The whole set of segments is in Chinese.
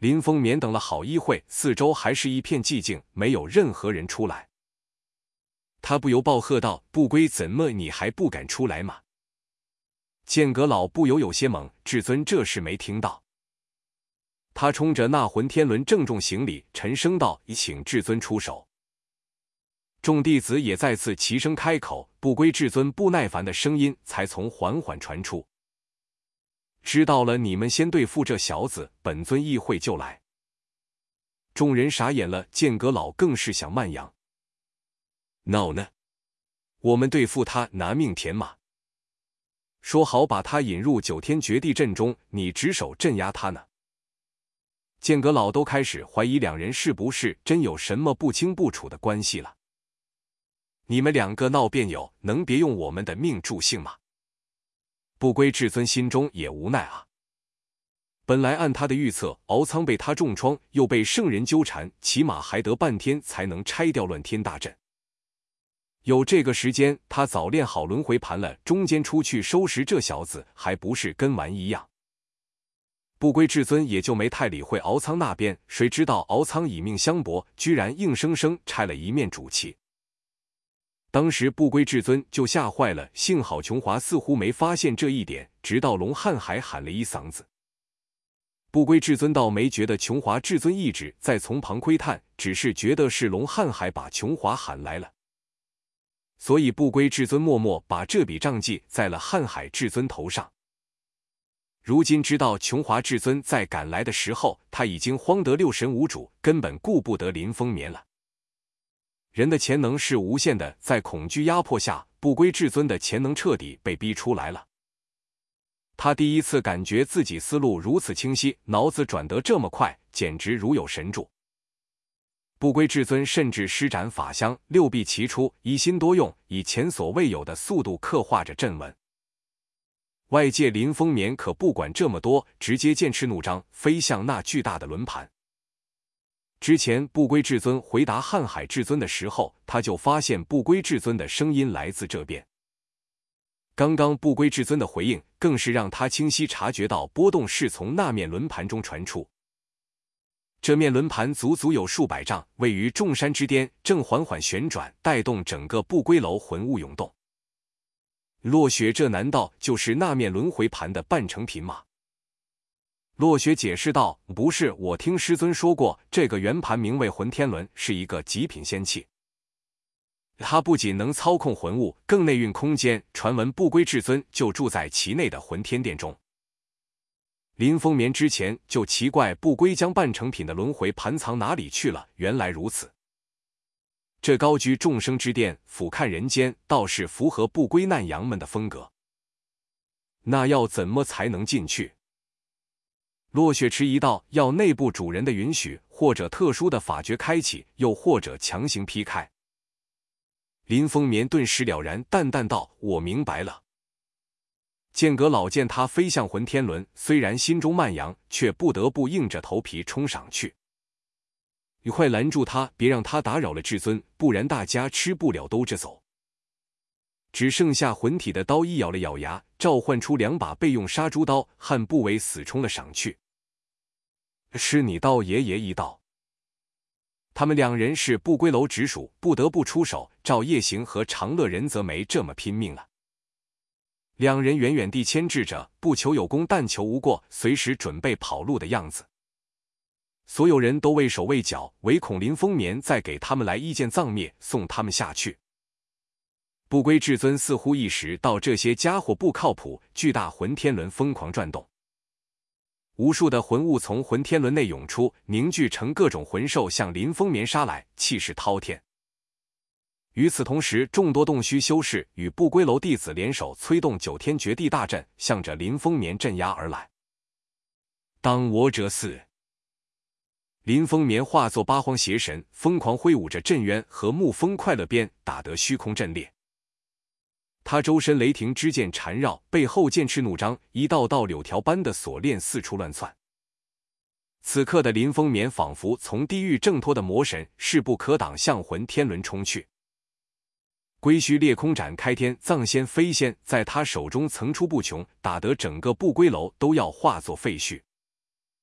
林风眠等了好一会，四周还是一片寂静，没有任何人出来。他不由暴喝道：“不归，怎么你还不敢出来吗？”剑阁老不由有些懵，至尊这事没听到。他冲着那混天轮郑重行礼，沉声道：“请至尊出手。”众弟子也再次齐声开口，不归至尊不耐烦的声音才从缓缓传出：“知道了，你们先对付这小子，本尊一会就来。”众人傻眼了，剑阁老更是想慢扬：“闹呢？我们对付他拿命填马，说好把他引入九天绝地阵中，你只手镇压他呢。”剑阁老都开始怀疑两人是不是真有什么不清不楚的关系了。你们两个闹别扭，能别用我们的命助兴吗？不归至尊心中也无奈啊。本来按他的预测，敖仓被他重创，又被圣人纠缠，起码还得半天才能拆掉乱天大阵。有这个时间，他早练好轮回盘了，中间出去收拾这小子，还不是跟玩一样。不归至尊也就没太理会敖仓那边，谁知道敖仓以命相搏，居然硬生生拆了一面主旗。当时不归至尊就吓坏了，幸好琼华似乎没发现这一点，直到龙瀚海喊了一嗓子。不归至尊倒没觉得琼华至尊意志在从旁窥探，只是觉得是龙瀚海把琼华喊来了。所以不归至尊默默把这笔账记在了瀚海至尊头上。如今知道琼华至尊在赶来的时候，他已经慌得六神无主，根本顾不得林风眠了。人的潜能是无限的，在恐惧压迫下，不归至尊的潜能彻底被逼出来了。他第一次感觉自己思路如此清晰，脑子转得这么快，简直如有神助。不归至尊甚至施展法相，六臂齐出，一心多用，以前所未有的速度刻画着阵纹。外界林风眠可不管这么多，直接剑翅怒张，飞向那巨大的轮盘。之前不归至尊回答瀚海至尊的时候，他就发现不归至尊的声音来自这边。刚刚不归至尊的回应，更是让他清晰察觉到波动是从那面轮盘中传出。这面轮盘足足有数百丈，位于众山之巅，正缓缓旋转，带动整个不归楼魂物涌动。落雪，这难道就是那面轮回盘的半成品吗？落雪解释道：“不是，我听师尊说过，这个圆盘名为混天轮，是一个极品仙器。它不仅能操控魂物，更内蕴空间，传闻不归至尊就住在其内的混天殿中。”林风眠之前就奇怪不归将半成品的轮回盘藏哪里去了，原来如此。这高居众生之殿，俯瞰人间，倒是符合不归难阳们的风格。那要怎么才能进去？落雪迟疑道：“要内部主人的允许，或者特殊的法诀开启，又或者强行劈开。”林风眠顿时了然，淡淡道：“我明白了。”剑阁老见他飞向混天轮，虽然心中慢扬，却不得不硬着头皮冲上去。“你快拦住他，别让他打扰了至尊，不然大家吃不了兜着走。”只剩下魂体的刀一咬了咬牙，召唤出两把备用杀猪刀，悍不为死冲了上去。“是你刀爷爷一刀。”他们两人是不归楼直属，不得不出手。赵夜行和长乐人则没这么拼命了。两人远远地牵制着，不求有功，但求无过，随时准备跑路的样子。所有人都畏手畏脚，唯恐林风眠再给他们来一剑葬灭，送他们下去。不归至尊似乎意识到这些家伙不靠谱，巨大混天轮疯狂转动，无数的魂物从混天轮内涌出，凝聚成各种魂兽向林风眠杀来，气势滔天。与此同时，众多洞虚修士与不归楼弟子联手催动九天绝地大阵，向着林风眠镇压而来。当我者死！林风眠化作八荒邪神，疯狂挥舞着阵渊和沐风快乐鞭，打得虚空震裂。他周身雷霆之剑缠绕，背后剑翅怒张，一道道柳条般的锁链四处乱窜。此刻的林风眠仿佛从地狱挣脱的魔神，势不可挡向混天轮冲去。归墟裂空斩开天，藏仙飞仙在他手中层出不穷，打得整个不归楼都要化作废墟。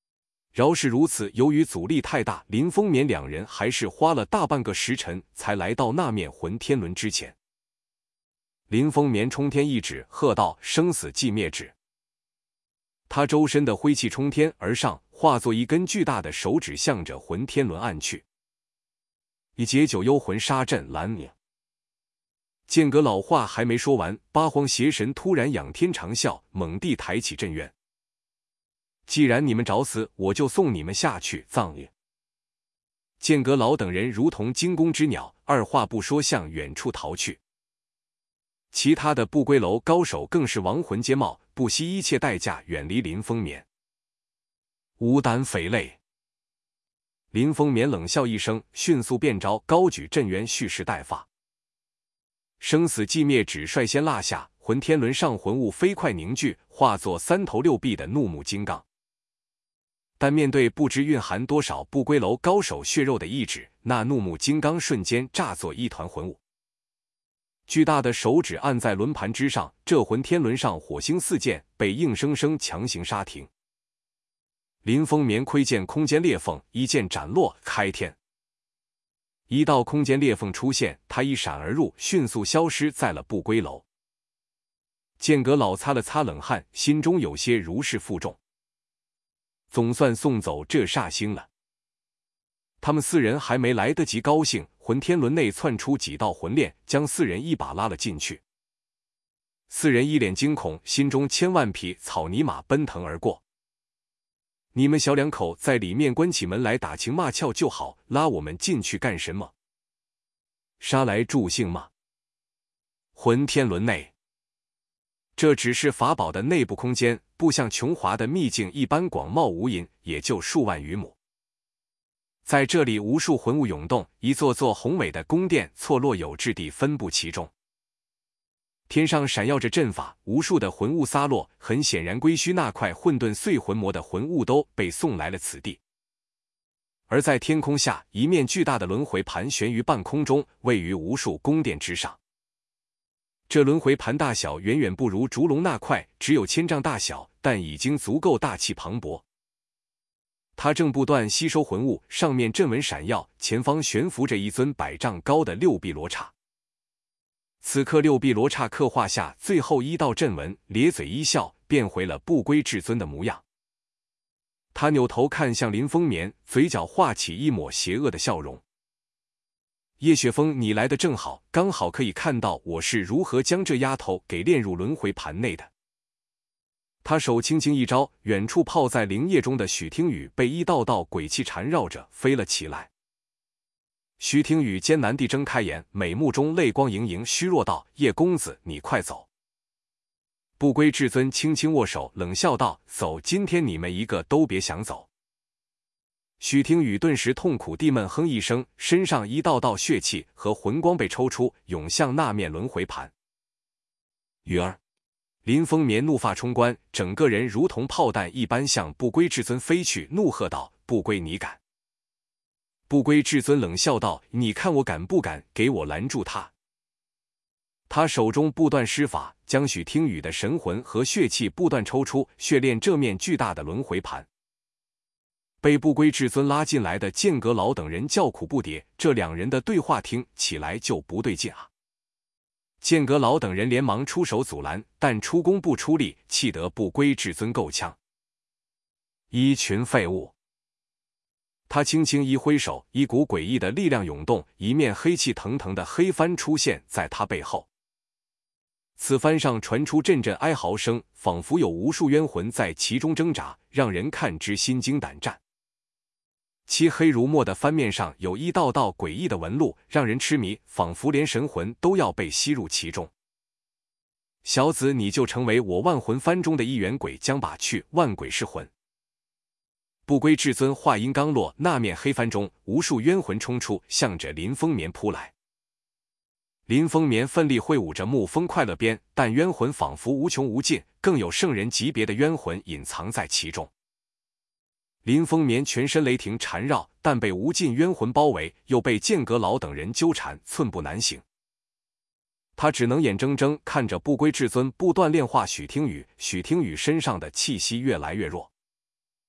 饶是如此，由于阻力太大，林风眠两人还是花了大半个时辰才来到那面混天轮之前。林风眠冲天一指，喝道：“生死寂灭指！”他周身的灰气冲天而上，化作一根巨大的手指，向着混天轮按去。一解九幽魂杀阵拦你！剑阁老话还没说完，八荒邪神突然仰天长啸，猛地抬起阵怨。既然你们找死，我就送你们下去葬你！剑阁老等人如同惊弓之鸟，二话不说向远处逃去。其他的不归楼高手更是亡魂皆冒，不惜一切代价远离林风眠。无胆匪类！林风眠冷笑一声，迅速变招，高举阵元，蓄势待发。生死寂灭指率先落下，混天轮上魂物飞快凝聚，化作三头六臂的怒目金刚。但面对不知蕴含多少不归楼高手血肉的意志，那怒目金刚瞬间炸作一团魂雾。巨大的手指按在轮盘之上，这混天轮上火星四溅，被硬生生强行刹停。林风眠窥见空间裂缝，一剑斩落，开天。一道空间裂缝出现，他一闪而入，迅速消失在了不归楼。剑阁老擦了擦冷汗，心中有些如释负重。总算送走这煞星了。他们四人还没来得及高兴，混天轮内窜出几道魂链，将四人一把拉了进去。四人一脸惊恐，心中千万匹草泥马奔腾而过。你们小两口在里面关起门来打情骂俏就好，拉我们进去干什么？杀来助兴吗？混天轮内，这只是法宝的内部空间，不像琼华的秘境一般广袤无垠，也就数万余亩。在这里，无数魂物涌动，一座座宏伟的宫殿错落有致地分布其中。天上闪耀着阵法，无数的魂物撒落，很显然归墟那块混沌碎魂魔的魂物都被送来了此地。而在天空下，一面巨大的轮回盘悬于半空中，位于无数宫殿之上。这轮回盘大小远远不如烛龙那块，只有1000丈大小，但已经足够大气磅礴。它正不断吸收魂物，上面阵纹闪耀，前方悬浮着一尊100丈高的六臂罗刹。此刻六臂罗刹刻画下最后一道阵纹，咧嘴一笑，变回了不归至尊的模样。他扭头看向林风眠，嘴角画起一抹邪恶的笑容。叶雪峰，你来的正好，刚好可以看到我是如何将这丫头给炼入轮回盘内的。他手轻轻一招，远处泡在灵液中的许听雨被一道道鬼气缠绕着飞了起来。徐听雨艰难地睁开眼，美目中泪光盈盈，虚弱道：“叶公子，你快走。”不归至尊轻轻握手，冷笑道：“走，今天你们一个都别想走。”许听雨顿时痛苦地闷哼一声，身上一道道血气和魂光被抽出，涌向那面轮回盘。雨儿！林风眠怒发冲冠，整个人如同炮弹一般向不归至尊飞去，怒喝道：“不归你敢！”不归至尊冷笑道：“你看我敢不敢？给我拦住他！”他手中不断施法，将许听雨的神魂和血气不断抽出，血炼这面巨大的轮回盘。被不归至尊拉进来的剑阁老等人叫苦不迭，这两人的对话听起来就不对劲啊！剑阁老等人连忙出手阻拦，但出工不出力，气得不归至尊够呛。一群废物！他轻轻一挥手，一股诡异的力量涌动，一面黑气腾腾的黑帆出现在他背后。此帆上传出阵阵哀嚎声，仿佛有无数冤魂在其中挣扎，让人看之心惊胆战。漆黑如墨的帆面上有一道道诡异的纹路，让人痴迷，仿佛连神魂都要被吸入其中。小子，你就成为我万魂幡中的一员，鬼将把去，万鬼是魂。不归至尊话音刚落，那面黑帆中无数冤魂冲出，向着林风眠扑来。林风眠奋力挥舞着沐风快乐鞭，但冤魂仿佛无穷无尽，更有圣人级别的冤魂隐藏在其中。林风眠全身雷霆缠绕，但被无尽冤魂包围，又被剑阁老等人纠缠，寸步难行。他只能眼睁睁看着不归至尊不断炼化许听雨，许听雨身上的气息越来越弱。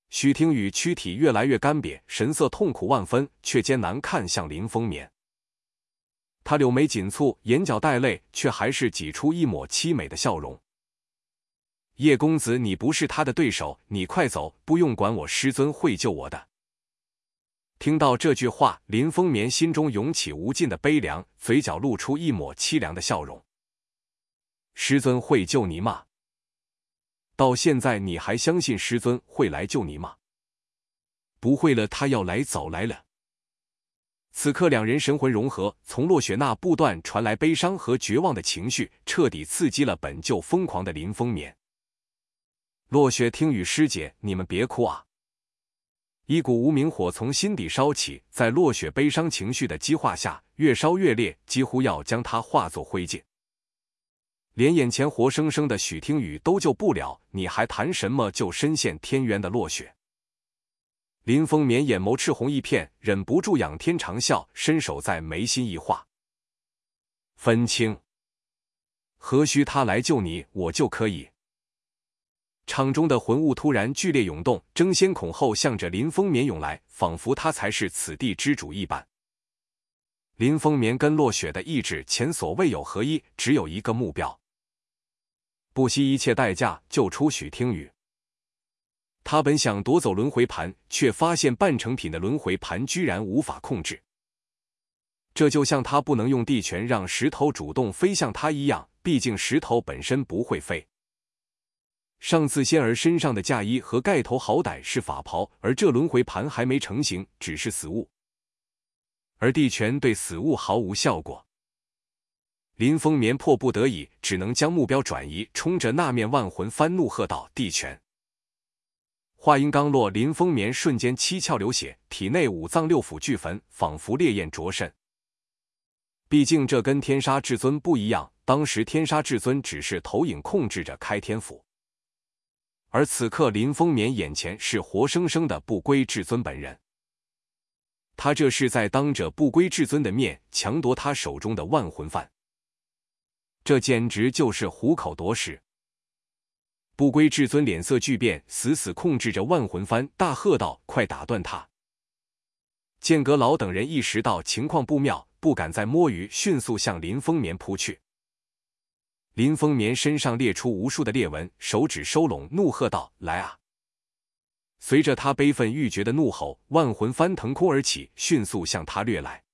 许听雨躯体越来越干瘪，神色痛苦万分，却艰难看向林风眠。他柳眉紧蹙，眼角带泪，却还是挤出一抹凄美的笑容。叶公子，你不是他的对手，你快走，不用管我，师尊会救我的。听到这句话，林风眠心中涌起无尽的悲凉，嘴角露出一抹凄凉的笑容。师尊会救你吗？到现在你还相信师尊会来救你吗？不会了，他要来，早来了。此刻两人神魂融合，从落雪那不断传来悲伤和绝望的情绪，彻底刺激了本就疯狂的林风眠。落雪，听雨师姐，你们别哭啊！一股无名火从心底烧起，在落雪悲伤情绪的激化下，越烧越烈，几乎要将它化作灰烬。连眼前活生生的许听雨都救不了，你还谈什么救身陷天渊的落雪？林风眠眼眸赤红一片，忍不住仰天长啸，伸手在眉心一画。分清，何须他来救你，我就可以。场中的魂物突然剧烈涌动，争先恐后向着林风眠涌来，仿佛他才是此地之主一般。林风眠跟落雪的意志前所未有合一，只有一个目标，不惜一切代价救出许听雨。他本想夺走轮回盘，却发现半成品的轮回盘居然无法控制。这就像他不能用地拳让石头主动飞向他一样，毕竟石头本身不会飞。上次仙儿身上的嫁衣和盖头好歹是法袍，而这轮回盘还没成型，只是死物。而地拳对死物毫无效果。林风眠迫不得已，只能将目标转移，冲着那面万魂幡怒喝道：“地拳！”话音刚落，林风眠瞬间七窍流血，体内五脏六腑俱焚，仿佛烈焰灼身。毕竟这跟天杀至尊不一样，当时天杀至尊只是投影控制着开天府，而此刻林风眠眼前是活生生的不归至尊本人。他这是在当着不归至尊的面强夺他手中的万魂幡，这简直就是虎口夺食。不归至尊脸色巨变，死死控制着万魂幡，大喝道：“快打断他！”剑阁老等人意识到情况不妙，不敢再摸鱼，迅速向林风眠扑去。林风眠身上裂出无数的裂纹，手指收拢，怒喝道：“来啊！”随着他悲愤欲绝的怒吼，万魂幡腾空而起，迅速向他掠来。